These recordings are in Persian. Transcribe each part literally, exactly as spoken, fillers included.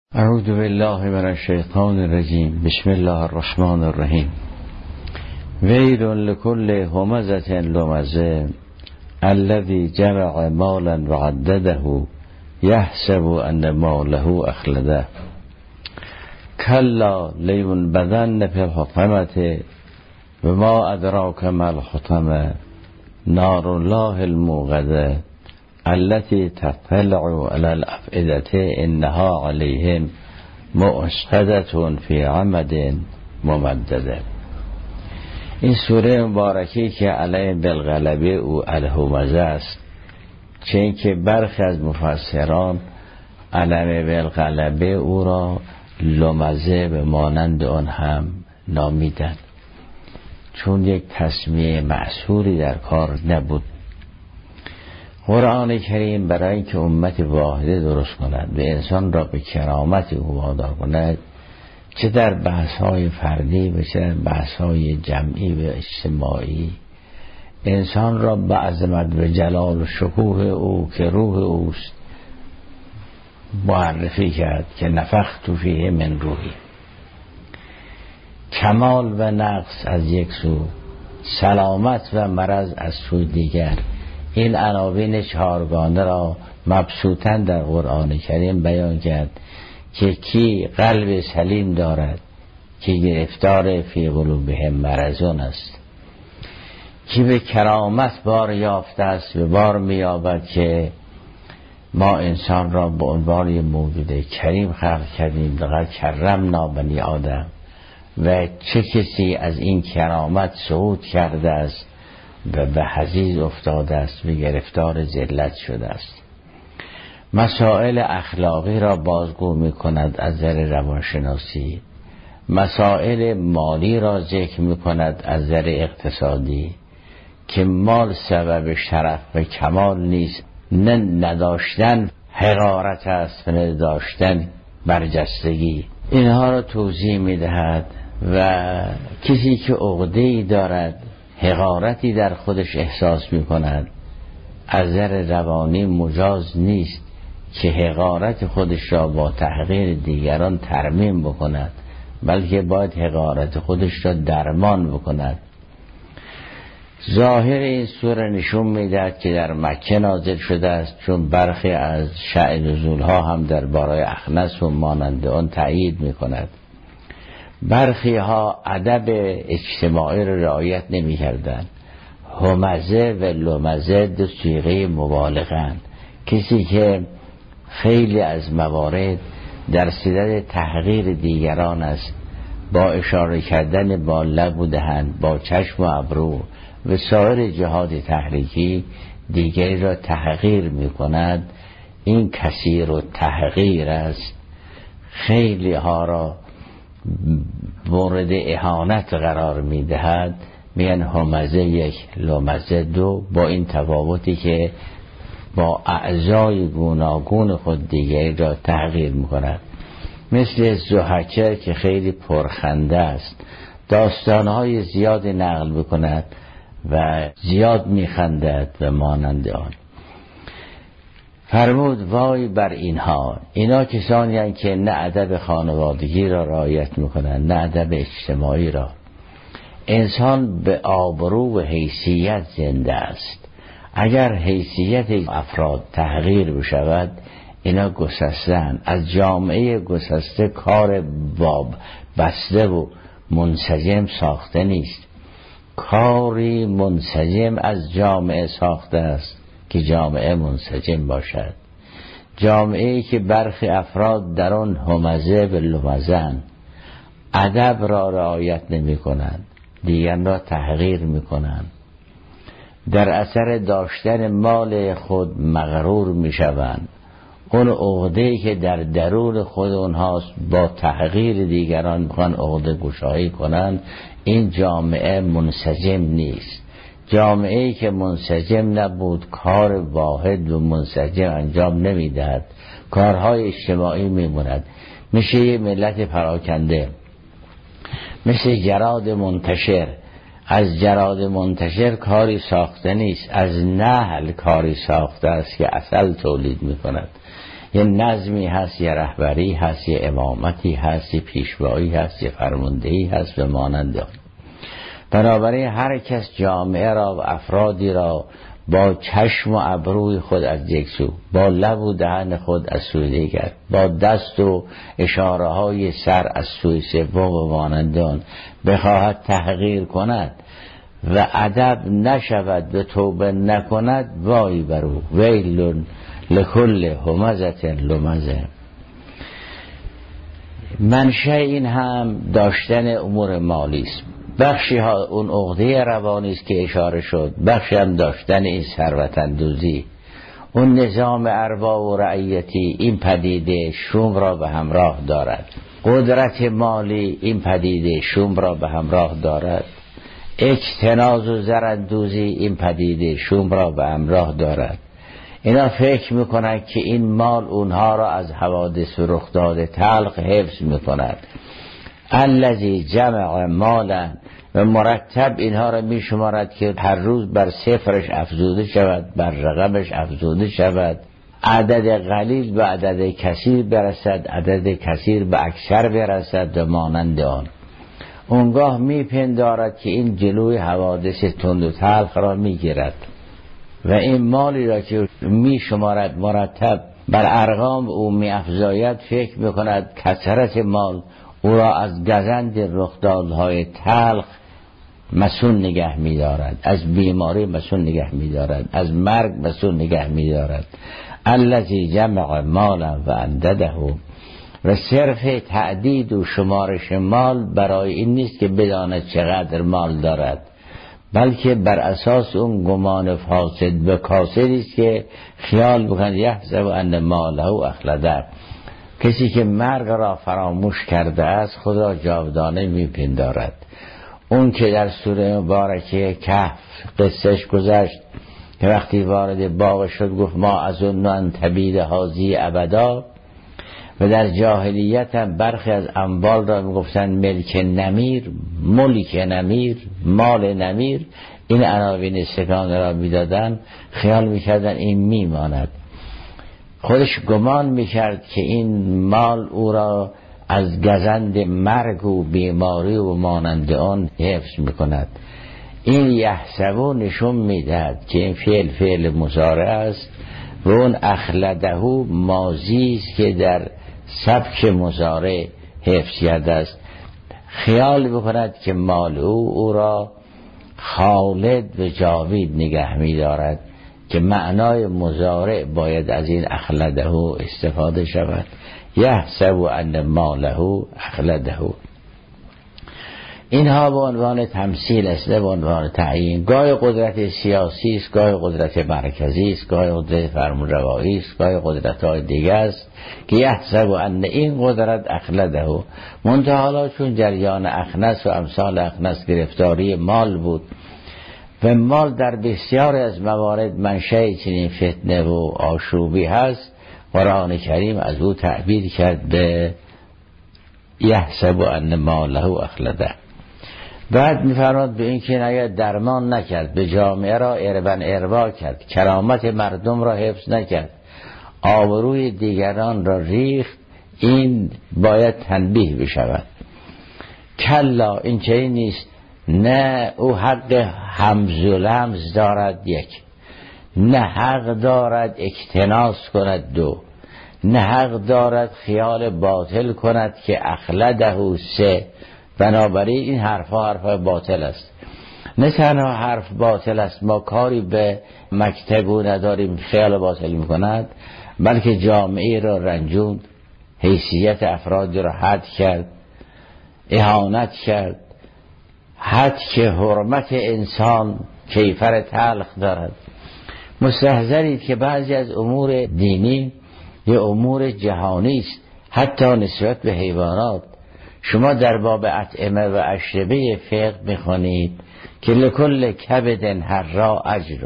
اعوذ بالله من الشیطان الرجیم. بسم الله الرحمن الرحیم. ویل لكل همزة لمزة الذي جمع مالا وعدده يحسب ان ماله اخلده كلا لينبذن في الحطمة وما ادراك ما الحطمة نار الله الموقدة التي تطلع على الافئدة انها عليهم مؤصدة في عمد ممدده. این سوره مبارکی که علیه بالغلبه او الهمزه است، چه اینکه برخی از مفسران علم بالغلبه او را لمزه به مانند آن هم نامیدن، چون یک تسمیه معصوری در کار نبود. قرآن کریم برای اینکه امت واحده درست کند و انسان را به کرامت او وادار کند، چه در بحث‌های فردی و چه در بحث‌های جمعی و اجتماعی، انسان را به عظمت و جلال و شکوه او که روح اوست معرفی کرد که نفخت فیه من روحی. کمال و نقص از یک سو، سلامت و مرض از سوی دیگر، این عناوین چهارگانه را مبسوطاً در قرآن کریم بیان کرد که کی قلب سلیم دارد که گرفتار فی قلوبهم مرضون است، کی به کرامت بار یافته است و بار می‌یابد که ما انسان را به عنوان یک موجود کریم خلق کردیم، لقد کرمنا بنی آدم، و چه کسی از این کرامت صعود کرده است و به حضیض افتاده است و گرفتار ذلت شده است. مسائل اخلاقی را بازگو می کند از نظر روانشناسی، مسائل مالی را ذکر می کند از نظر اقتصادی، که مال سبب شرف و کمال نیست، نه نداشتن حقارت است و نه داشتن برجستگی. اینها را توضیح می دهد و کسی که عقده‌ای دارد، حقارتی در خودش احساس می کند، از نظر روانی مجاز نیست که حقارت خودش را با تحقیر دیگران ترمیم بکند، بلکه باید حقارت خودش را درمان بکند. ظاهر این سوره نشون میدهد که در مکه نازل شده است، چون برخی از شأن نزولها هم در بارای اخنس و مانند آن تأیید می کند. برخی ها ادب اجتماعی را رعایت نمی کردن. همزه و لمزه دو صیغه مبالغه، کسی که خیلی از موارد در صدد تحقیر دیگران است، با اشاره کردن با لب و دهن، با چشم و ابرو و سایر جهات تحریکی دیگری را تحقیر می کند، این کثیر و تحقیر است. خیلی ها را مورد اهانت قرار می دهد، میگن همزه یک لمزه دو، با این تفاوتی که با اعضای گوناگون خود دیگری را تحقیر می کند. مثل ضحکه که خیلی پرخنده است، داستانهای زیاد نقل بکند و زیاد می خندد و مانند آن. فرمود وای بر اینها، اینا کسانی هستند که نه ادب خانوادگی را رعایت میکنند، نه ادب اجتماعی را. انسان به آبرو و حیثیت زنده است. اگر حیثیت افراد تحقیر بشود، اینا گسستن از جامعه، گسسته کار باب بسته و منسجم ساخته نیست. کاری منسجم از جامعه ساخته است که جامعه منسجم باشد. جامعه‌ای که برخی افراد در آن همزه و لمزن، ادب را رعایت نمی کنند، دیگران را تحقیر می کنند، در اثر داشتن مال خود مغرور می شوند. اون عقده‌ای که در درون خود اونهاست، با تحقیر دیگران میخوان عقده گشایی کنند. این جامعه منسجم نیست. جامعه‌ای که منسجم نبود، کار واحد و منسجم انجام نمیدهد، کارهای اجتماعی میموند، میشه یه ملت پراکنده، مثل جراد منتشر. از جراد منتشر کاری ساخته نیست، از نحل کاری ساخته است که عسل تولید میکند. یه نظمی هست، یه رهبری هست، یه امامتی هست، یه پیشوایی هست، یه فرماندهی هست و مانند آن. بنابراین هر کس جامعه را و افرادی را با چشم و ابروی خود از یک سو، با لب و دهن خود از سوی دیگر، با دست و اشاره های سر از سوی سوم و مانند آن بخواهد تحقیر کند و ادب نشود و توبه نکند، وای برو، ویل لکل همزة لمزه. منشأ این هم داشتن امور مالی است. بخشی ها اون عقده روانی است که اشاره شد، بخشی هم داشتن این ثروت اندوزی. اون نظام ارباب و رعیتی این پدیده شوم را به همراه دارد، قدرت مالی این پدیده شوم را به همراه دارد، اجتناز و زراندوزی این پدیده شوم را به همراه دارد. اینا فکر میکنند که این مال اونها را از حوادث و رخداد تلخ حفظ میکند. الذی جمع مالا و مرتب اینها را میشمارد که هر روز بر صفرش افزوده شود، بر رقمش افزوده شود، عدد قلیل به عدد کثیر برسد، عدد کثیر به اکثر برسد و مانند آن. اونگاه میپندارد که این جلوی حوادث تند و تلخ را میگیرد و این مالی را که میشمارد مرتب بر ارقام او میافزاید، فکر میکند کثرت مال او را از گزند رخدادهای تلخ مسون نگه می‌دارد، از بیماری مسون نگه می‌دارد، از مرگ مسون نگه می‌دارد. الذی جمع مالا و عدده. و صرف تعدید و شمارش مال برای این نیست که بداند چقدر مال دارد، بلکه بر اساس اون گمان فاسد به کاسدی است که خیال بکند یحسب ان ماله اخلده. کسی که مرگ را فراموش کرده است خود را جاودانه میپندارد. اون که در سوره مبارکه کهف قصهش گذشت که وقتی وارد باغ شد گفت ما اظن ان تبید هذه ابدا، و در جاهلیت هم برخی از اموال را میگفتن ملک نمیر، ملک نمیر، مال نمیر. این عناوین ستانه را میدادن، خیال میکردن این میماند. خودش گمان میکرد که این مال او را از گزند مرگ و بیماری و مانند آن حفظ میکند. این یحسبو نشون میدهد که این فعل فعل مضارع است و اون اخلدهو ماضی است که در سبک مضارع حفظ کرده است. خیال بکند که مال او او را خالد و جاوید نگه می‌دارد که معنای مضارع باید از این اخلده استفاده شود. یحسب ان ماله اخلده. اینها به عنوان تمثیل است، به عنوان تعیین. گاهی قدرت سیاسی است، گاهی قدرت مرکزی است، گاهی قدرت فرمانروایی است، گاهی قدرت های دیگه است که یحسب ان این قدرت اخلده. منتها حالا چون جریان اخنس و امثال اخنس گرفتاری مال بود و مال در بسیاری از موارد منشأ چنین فتنه و آشوبی هست، قرآن کریم از او تعبیر کرد به یحسب ان ماله اخلده. بعد می‌فرماد به این که اگر درمان نکرد، به جامعه را اربن اربا کرد، کرامت مردم را حفظ نکرد، آبروی دیگران را ریخت، این باید تنبیه بشود. کلا این چه نیست، نه او حق همز و لمز دارد یک، نه حق دارد اکتناس کند دو، نه حق دارد خیال باطل کند که اخلده سه. بنابراین این حرفا حرفا باطل است. نه تنها حرف باطل است، ما کاری به مکتبو نداریم خیال باطل میکند، بلکه جامعه را رنجوند، حیثیت افراد را حد کرد، اهانت کرد. حد که حرمت انسان کیفر تلخ دارد. مستحضرید که بعضی از امور دینی یا امور جهانی است، حتی نسبت به حیوانات. شما در باب اطعمه و اشربه فقه میخونید که لکل کبد حرا اجر.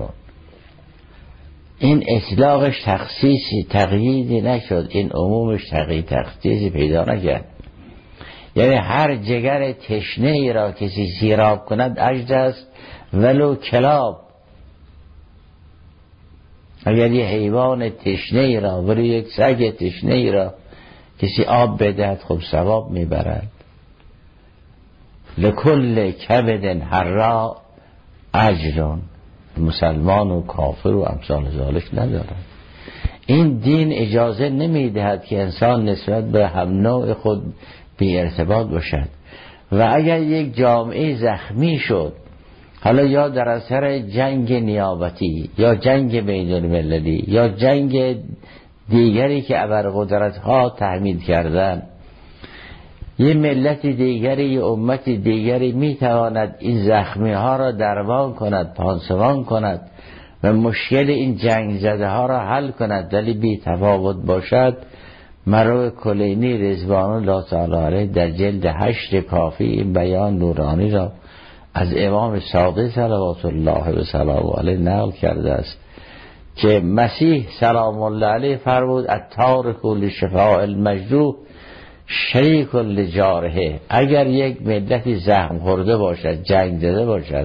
این اطلاقش تخصیصی تقییدی نشد، این عمومش تقیید تخصیصی پیدا نکرد. یعنی هر جگر تشنه ای را کسی سیراب کند اجر است، ولو کلاب. اگر یه حیوان تشنه ای را برای یک سگ تشنه ای را کسی آب بدهد خب ثواب میبرد. لکل کبد حراء اجر. مسلمان و کافر و امثال ذالک ندارد. این دین اجازه نمیدهد که انسان نسبت به هم نوع خود بی ارتباط باشد. و اگر یک جامعه زخمی شد، حالا یا در اثر جنگ نیابتی یا جنگ بین المللی یا جنگ دیگری که ابرقدرت ها تحمیل کردن، یه ملت دیگری یه امت دیگری میتواند این زخمی ها را درمان کند، پانسمان کند و مشکل این جنگ زده ها را حل کند، ولی بی تفاوت باشد. مرو کلینی رضوان الله تعالی علیه در جلد هشت کافی این بیان نورانی را از امام صادق صلوات الله و سلامه علیه نقل کرده است که مسیح سلام الله علیه فرمود التارک لشفاء المجروح شریک لجارحه. اگر یک ملتی زخم خورده باشد، جنگ زده باشد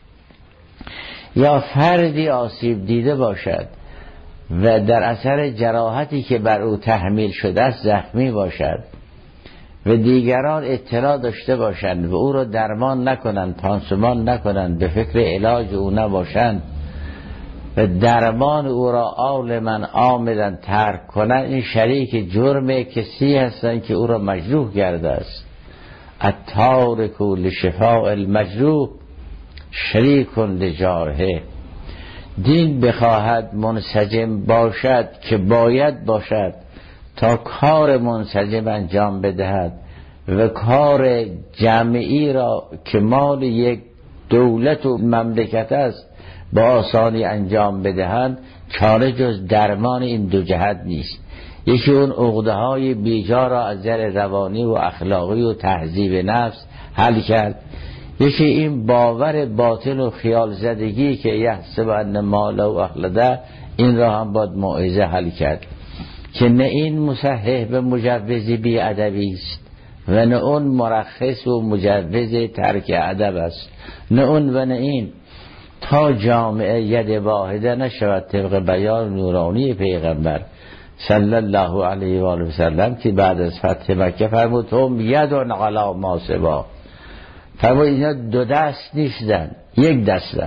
یا فردی آسیب دیده باشد و در اثر جراحتی که بر او تحمیل شده است زخمی باشد و دیگران اطلاع داشته باشند و او را درمان نکنند، پانسمان نکنند، به فکر علاج او نباشند و درمان او را عالما عاملا ترک کنند، این شریک جرم کسی هستند که او را مجروح کرده است. التارک لشفاء المجروح شریک لجارحه. دین بخواهد منسجم باشد که باید باشد تا کار منسجم انجام بدهد و کار جمعی را که مال یک دولت و مملکت است با آسانی انجام بدهند، چاره جز درمان این دو جهت نیست. یکی اون عقده های بیجا را از نظر روانی و اخلاقی و تهذیب نفس حل کرد، یکی این باور باطل و خیال زدگی که یحسب ان ماله و اخلده، این را هم باید موعظه حل کرد که نه این مصحح به مجوز بی ادبی است و نه اون مرخص و مجوز ترک ادب است، نه اون و نه این، تا جامعه ید واحده نشود طبق بیان نورانی پیغمبر صلی الله علیه و آله و سلم که بعد از فتح مکه فرمود هم ید علی ما سوا. فرمود اینا دو دست نیستن، یک دستن.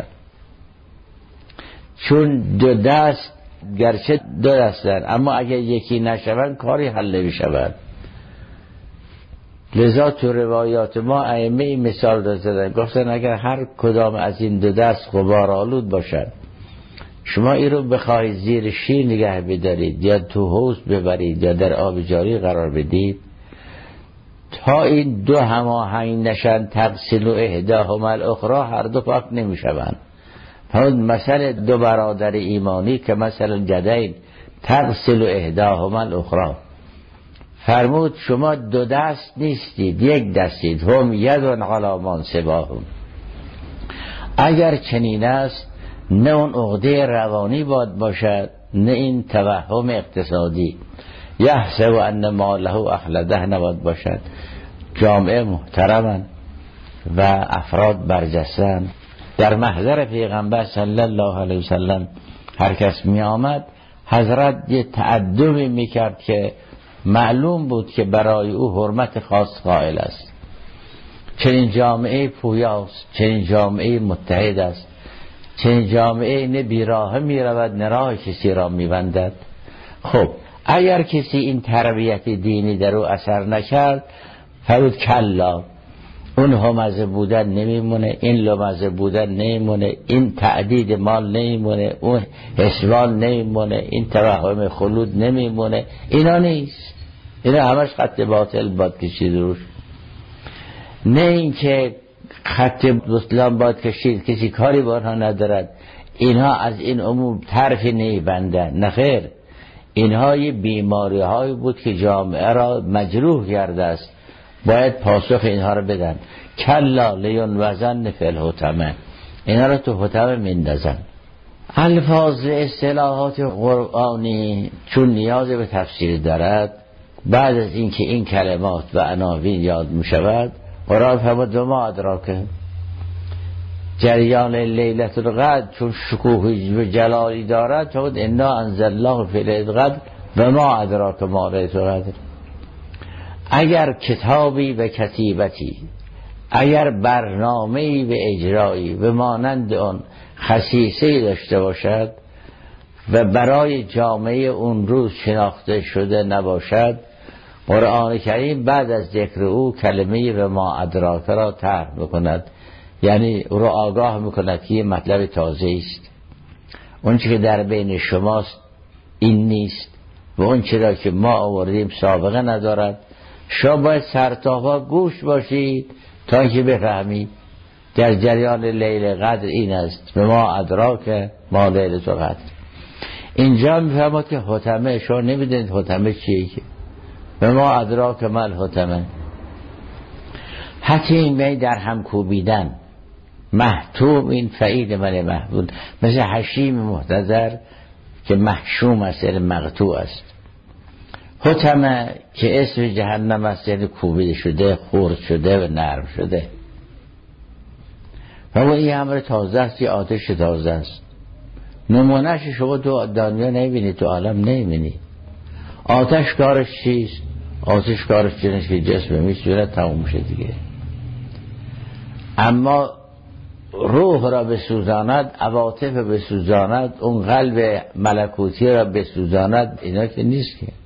چون دو دست گرچه دو دستن اما اگر یکی نشون کاری حل نمی‌شود. لذا تو روایات ما ائمه این مثال را زدن، گفتن اگر هر کدام از این دو دست غبار آلود باشد، شما این رو بخواهید زیر شیر نگه بدارید یا تو حوض ببرید یا در آب جاری قرار بدید، تا این دو هماهنگ نشن تغسل و احداهما الاخری، هر دو پاک نمیشوند. همون مثل دو برادر ایمانی که مثل جدین تغسل و احداهما الاخری. فرمود شما دو دست نیستید، یک دستید، هم یدون علی ما سواهم. اگر چنین است نه اون عقده روانی باید باشد نه این توهم اقتصادی. یحسب ان ماله اخلده نباید باشد. جامعه محترمن و افراد برجستن. در محضر پیغمبر صلی الله علیه وسلم هر کس می آمد حضرت یه تعدبی می کرد که معلوم بود که برای او حرمت خاص قائل است. چنین جامعه پویاست، چنین جامعه متحد است، چنین جامعه نه بیراه می رود نه راه کسی را می بندد. خب اگر کسی این تربیت دینی در او اثر نکرد، فرود کلا، اون همزه بودن نمیمونه، این لمزه بودن نمیمونه، این تعدید مال نمیمونه، اون حسوان نمیمونه، این توهم خلود نمیمونه. اینا نیست، اینا همش خط باطل باد کشید روش. نه این که خط بطلان باد کشید کسی کاری با آنها ندارد، اینها از این عموم طرفی نمیبندن. نخیر، اینها یه بیماری های بود که جامعه را مجروح کرده است، باید پاسخ اینها را بدن. کلا لیون وزن فی الحطمه، اینها را تو حطمه مندازن. الفاظ اصطلاحات قرآنی چون نیاز به تفسیر دارد، بعد از اینکه این کلمات و عناوین یاد می شود، قرآن فرمود و ما ادراکه، جریان لیلت القدر چون شکوهی و جلالی دارد، چون انا انزلناه فی لیلة القدر و ما ادراک ما لیلة القدر. اگر کتابی و کتیبتی، اگر برنامه‌ای و اجرایی و مانند آن خصیصه‌ای داشته باشد و برای جامعه اون روز شناخته شده نباشد، قرآن کریم بعد از ذکر او کلمه و ما ادراک را طرح میکند، یعنی او را آگاه میکند که یه مطلب تازه است. اون چی که در بین شماست این نیست و اون چی را که ما آوردیم سابقه ندارد. شما باید سرتاپا گوش باشید تا که بفهمید در جریان لیل قدر این است، به ما ادراک ما لیلة القدر. اینجا میفهمد که حتمه، شما نمیدونید حتمه چیه، که به ما ادراک ما الحتمه. حتیم یعنی در هم کوبیدن، محتوم این فعیل من محبول، مثل حشیم محتضر که محشوم است یعنی مقطوع است. حتمه که اسم جهنم است یعنی کوبیده شده، خرد شده و نرم شده. و این امر تازه است، یه آتش تازه است. نمونهش شما تو دنیا نمیبینید، تو عالم نمیبینید. آتش کارش چیست؟ آتش کارش چیست که جسم میسوزد تموم میشه دیگه. اما روح را بسوزاند، عواطف بسوزاند، اون قلب ملکوتی را بسوزاند، اینا که نیست که.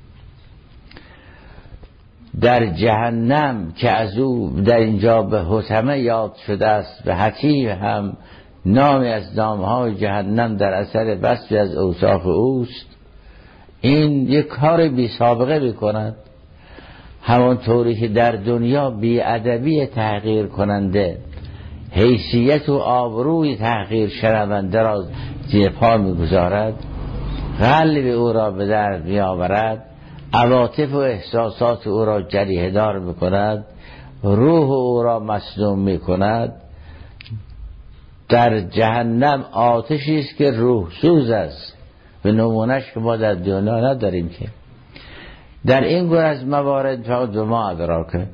در جهنم که از او در اینجا به حتمه یاد شده است و حتیم هم نامی از نامهای جهنم در اثر وصفی از اوصاف اوست، این یک کار بی سابقه بکند. همانطوری که در دنیا بی ادبی تحقیر کننده حیثیت و آبروی تحقیر شنونده را زیر پا میگذارد، قلب او را به درد میآورد، عواطف و احساسات او را جریحه دار میکند، روح او را مسموم میکند. در جهنم آتشی است که روح سوز است، به نمونهش که ما در دنیا نداریم. که در این گونه از موارد فقط به ما ادراکه.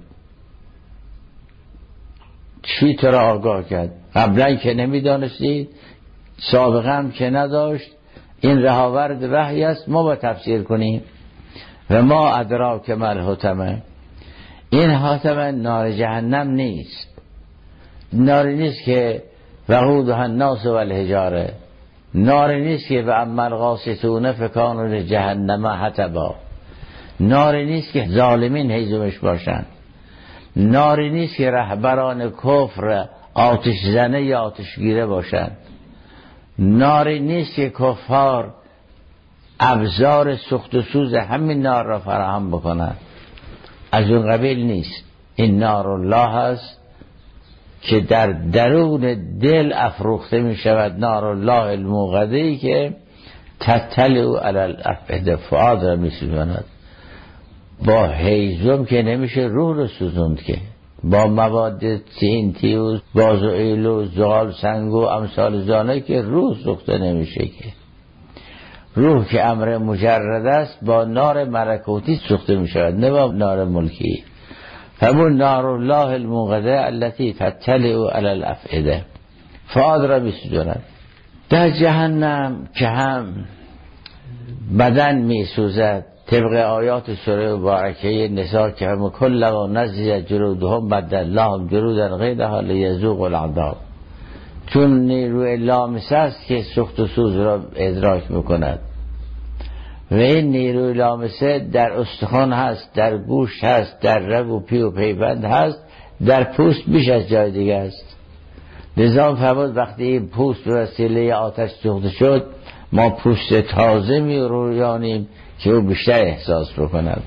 چی تو را آگاه کرد؟ قبلا که نمیدانستید، سابقا هم که نداشت، این رهاورد وحی است، ما با تفسیر کنیم. و ما ادراک ما الحتمه. این حتمه نار جهنم نیست، ناری نیست که وقودها الناس والحجاره، ناری نیست که و اما القاسطون فکانوا لجهنم حطبا، ناری نیست که ظالمین هیزمش باشند، ناری نیست که رهبران کفر آتش زنه یا آتشگیره باشند، ناری نیست که کفار ابزار سخت و سوز همین نار را فراهم بکنند. از اون قبیل نیست. این نار الله است که در درون دل افروخته می شود، نار الله الموقده‌ای که تطلع علی الافئده، فؤاد را می سوزاند. با هیزم که نمیشه روح رو سوزوند، که با مواد تین تیوز گازوئیل و زغال سنگ و امثال زانه که روح سوخته نمیشه. که روح که امر مجرد است با نار ملکوتی سوخته می شود، نه با نار ملکی. همون نار الله الموقده التي تطلع علی الافئده، فؤاد را می سوزاند. در جهنم که هم بدن می سوزد، طبق آیات سوره مبارکه نساء که هم کلما نضجت جلودهم بدلناهم جلودا غیرها لیذوقوا العذاب، چون نیروی لامسه است که سوخت و سوز را ادراک میکند و این نیروی لامسه در استخوان هست، در گوشت هست، در رگ و پی و پیوند هست، در پوست بیش از جای دیگه است. نظام فرمود وقتی این پوست به وسیله آتش سوخته شد، ما پوست تازه می رویانیم که او بیشتر احساس بکند.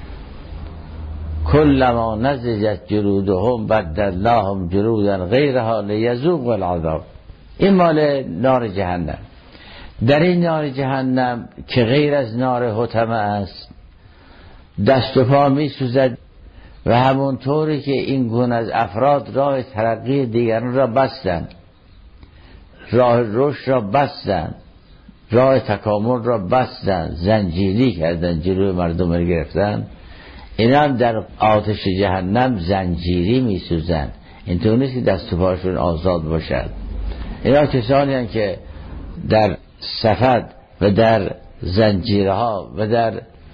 کلما نضجت جلودهم بدلناهم جلودا غیرها لیذوقوا العذاب. این مال نار جهنم. در این نار جهنم که غیر از نار حطمه است، دست و پا می سوزد و همونطوری که این گونه از افراد راه ترقی دیگران را بستند، راه رشد را بستند، راه تکامل را بستند، زنجیری کردند، جلوی مردم را گرفتند، این هم در آتش جهنم زنجیری می سوزند. اینطور نیست که دست و پاشون آزاد باشد. اینا کسانی هستند که در سفد و در زنجیرها و در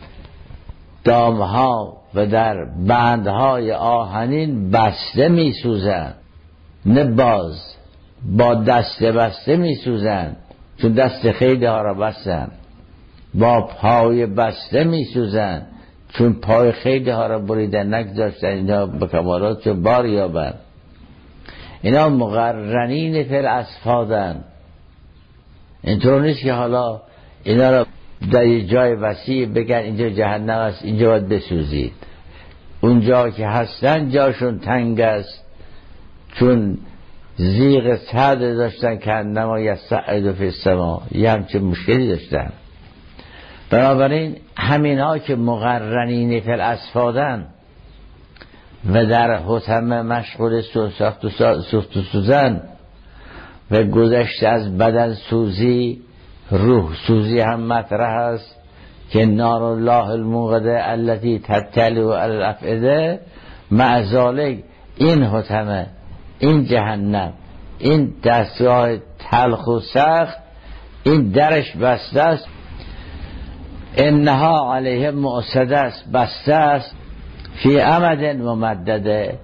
دامها و در بندهای آهنین بسته می سوزند، نه باز، با دست بسته می سوزند چون دست خیلی ها را بستند، با پای بسته می سوزند چون پای خیلی ها را بریدن نگذاشتن اینا به کمالات چون بار یابند. اینا مقرنین فی الاسفادن. اینطور نیست که حالا اینا را در یه جای وسیع بگن اینجا جهنم است اینجا باید بسوزید. اونجا که هستن جاشون تنگ است چون زیغ سعد داشتن که انما یصعد فی السما، یه همچه مشکلی داشتن. بنابراین همین ها که مقرنین فی الاسفادن و در حطمه مشغول سوخت و سوزن و گذشته از بدن سوزی، روح سوزی هم مطرح است که نار الله الموقده التي تطلع علی الافئده. مع ذلک این حطمه، این جهنم، این دستگاه تلخ و سخت، این درش بسته است، انها علیه مؤصده است، بسته است، فی امد ممدده.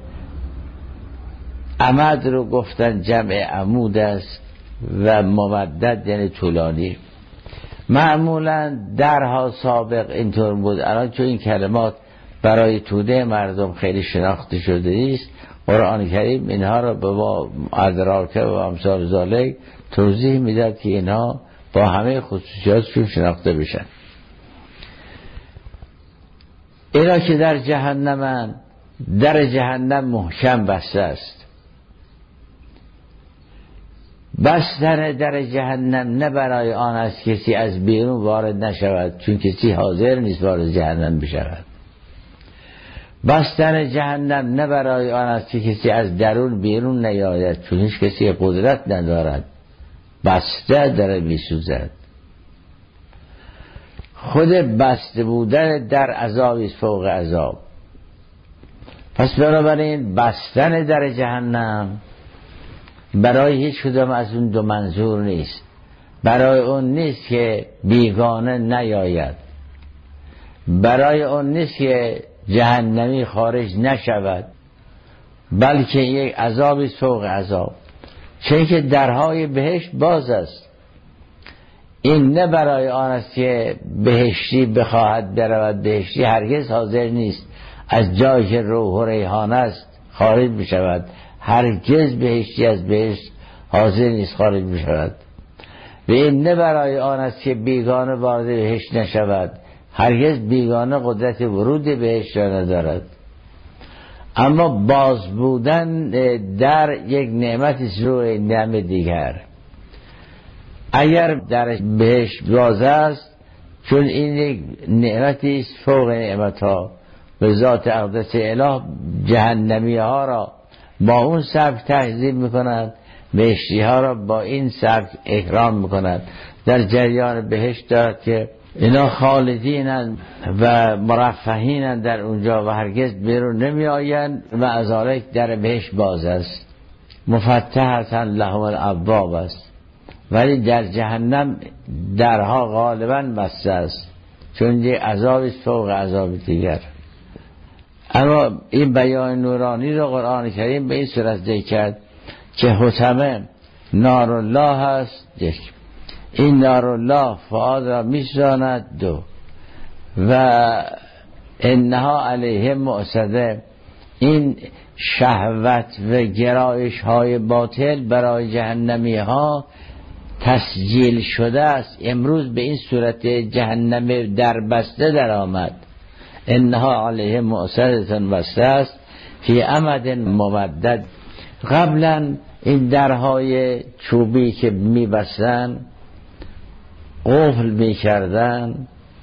امد رو گفتن جمع عمود است و ممدد یعنی طولانی. معمولا درها سابق اینطور بود، الان چون این کلمات برای توده مردم خیلی شناخته شده است، قرآن کریم اینها را به ما ادراکه و امثال ذالک توضیح میداد که اینها با همه خصوصیاتشون شناخته بشن. اینا که در جهنمن، در جهنم محکم بسته است. بستن در جهنم نه برای آن است کسی از بیرون وارد نشود، چون کسی حاضر نیست وارد جهنم بشود. بستن جهنم نه برای آن است که کسی از درون بیرون نیاید، چون هیچ کسی قدرت ندارد، بسته در میسوزد. خود بسته بودن در عذابی است فوق عذاب. پس بنابراین بستن در جهنم برای هیچ کدام از اون دو منظور نیست. برای اون نیست که بیگانه نیاید، برای اون نیست که جهنمی خارج نشود، بلکه یک عذابی فوق عذاب. چون که درهای بهشت باز است. این نه برای آن است که بهشتی بخواهد برود بهشتی، هرگز حاضر نیست از جایی که روح و ریحان است خارج بشود، هرگز بهشتی از بهشت حاضر نیست خارج بشود. و این نه برای آن است که بیگانه وارد بهشت نشود، هرگز بیگانه قدرت ورود بهشت را ندارد. اما باز بودن در یک نعمت روی نعمت دیگر. اگر در بهشت باز است، چون این یک نعمتی است فوق نعمت ها، به ذات اقدس اله جهنمی ها را با اون سبک تهذیب میکنند، بهشتی ها را با این سبک اکرام میکنند. در جریان بهشت دارد که اینا خالدینند و مرفهینند در اونجا و هرگز بیرون نمی آیند و از ذالک در بهشت باز است، مفتحة لهم الابواب است. ولی در جهنم درها غالبا بسته است، چون یه عذابی فوق عذاب دیگر. اما این بیان نورانی رو قرآن کریم به این صورت ذکر کرد که حطمه نار الله است. یک، این نار الله فؤاد را میسوزاند. دو، و انها علیه مؤصده، این شهوت و گرایش های باطل برای جهنمی ها تسجیل شده است. امروز به این صورت جهنم در بسته در آمد. انها علیه مؤصده بسته است فی امد ممدد. قبلا این درهای چوبی که می بستن قفل می کردن،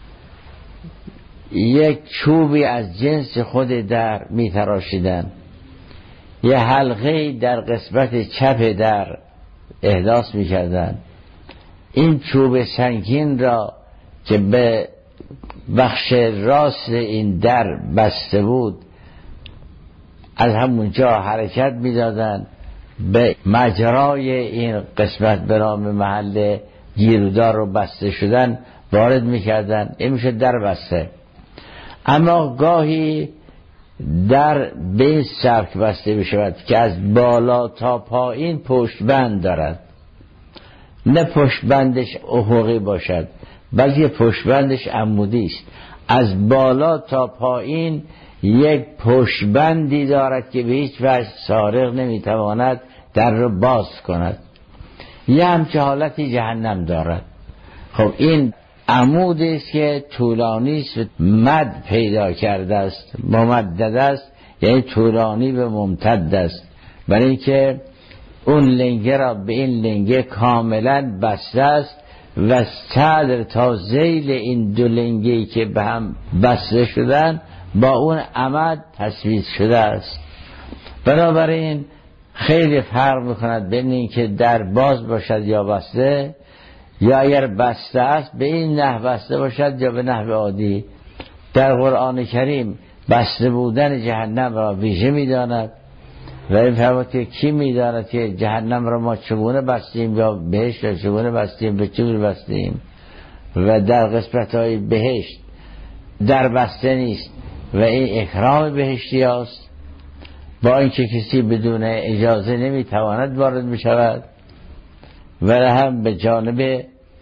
یک چوبی از جنس خود در می تراشیدن، یه حلقه در قسمت چپ در احداث می کردن. این چوب سنگین را که به بخش راست این در بسته بود از همونجا حرکت میدادن به مجرای این قسمت به نام محل گیرودار رو بسته شدن وارد میکردن. این میشه در بسته. اما گاهی در به این سبک بسته بشود که از بالا تا پایین پشت بند دارد، نه پشت بندش افقی باشد بلکه پشت بندش عمودی است. از بالا تا پایین یک پشت بندی دارد که به هیچ وجه سارق نمیتواند در رو باز کند. یه همچه حالتی جهنم دارد. خب این عمودی است که طولانی است، مد پیدا کرده است، ممدد است، یعنی طولانی به ممتد است، برای اینکه اون لنگه را به این لنگه کاملا بسته است و صدر تا ذیل این دو لنگه‌ای که به هم بسته شدن با اون عمد تثبیت شده است. بنابراین خیلی فرق میکند بین این که در باز باشد یا بسته، یا اگر بسته است به این نحو بسته باشد یا به نحو عادی. در قرآن کریم بسته بودن جهنم را ویژه میداند و این فرمود که کی میداند که جهنم را ما چگونه بستیم یا بهشت را چگونه بستیم، به چگونه بستیم. و در قسمت های بهشت در بسته نیست و این اکرام بهشتی هاست، با اینکه کسی بدون اجازه نمیتواند وارد بشود. و هم به جانب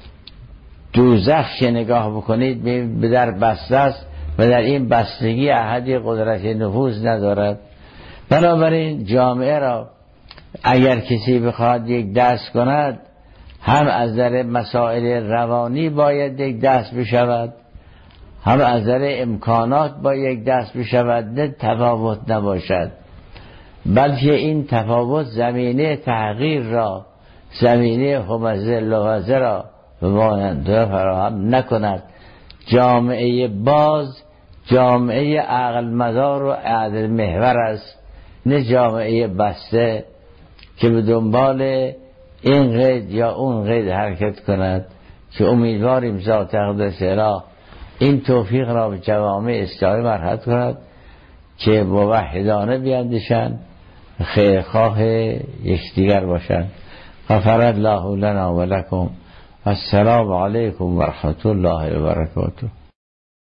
دوزخ که نگاه بکنید به در بسته است و در این بستگی احدی قدرت نفوذ ندارد. بنابراین جامعه را اگر کسی بخواد یک دست کند، هم از نظر مسائل روانی باید یک دست بشود، هم از نظر امکانات با یک دست بشود، نه تفاوت نباشد، بلکه این تفاوت زمینه تغییر را، زمینه همزه لغزه را به ماننده فراهم نکند. جامعه باز جامعه عقل مدار و عدل محور است، نه جامعه بسته که به دنبال این قید یا اون قید حرکت کند، که امیدواریم ذات اقدس اله این توفیق را به جوامع اسلامی مرحمت کند که موحدانه بیاندیشند، خیرخواه یکدیگر باشند. غفر الله لنا و لکم. السلام علیکم و رحمت الله و برکاته.